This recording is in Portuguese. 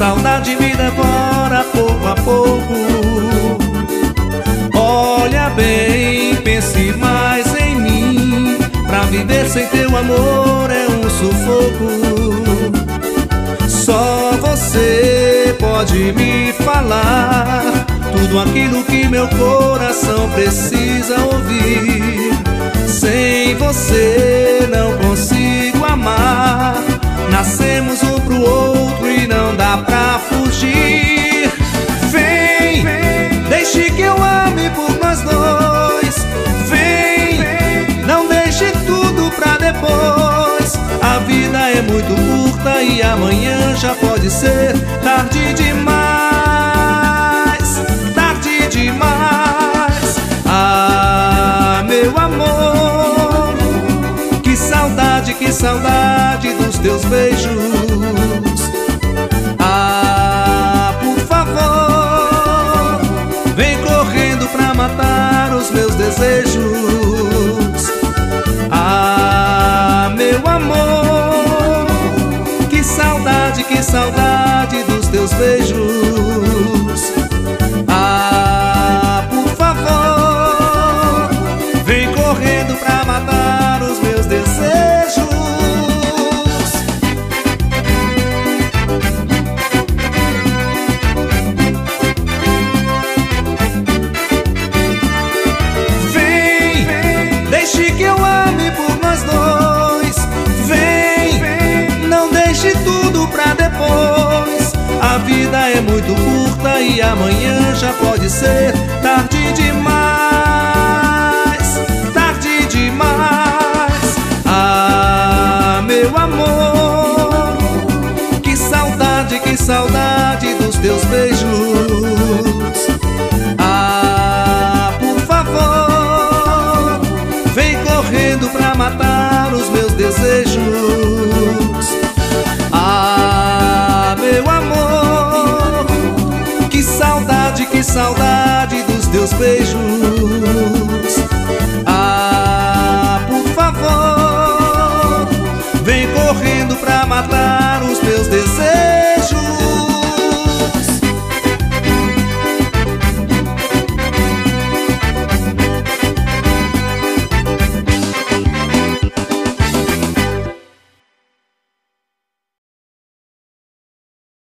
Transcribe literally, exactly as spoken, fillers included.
saudade me devora pouco a pouco. Olha bem, pense mais em mim. Pra viver sem teu amor é um sufoco. Só você pode me falar tudo aquilo que meu coração precisa ouvir. Sem você não consigo amar. Nascemos um pro outro e não dá pra fugir. Vem, deixe que eu ame por nós dois. Vem, não deixe tudo pra depois. A vida é muito curta e amanhã já pode ser tarde demais. Tarde demais. Ah, meu amor, que saudade, que saudade dos teus beijos. Ah, por favor, vem correndo pra matar os meus desejos. Ah, meu amor, que saudade, que saudade dos teus beijos. Ah, por favor, vem correndo pra matar os meus desejos. Vem, deixe que eu ame por nós dois. Vem, não deixe tudo pra depois. A vida é muito curta e amanhã já pode ser tarde demais. Tarde demais. Ah, meu amor, que saudade, que saudade dos teus beijos. Ah, por favor, vem correndo pra matar os meus desejos. Ah, meu amor, que saudade, que saudade dos teus beijos.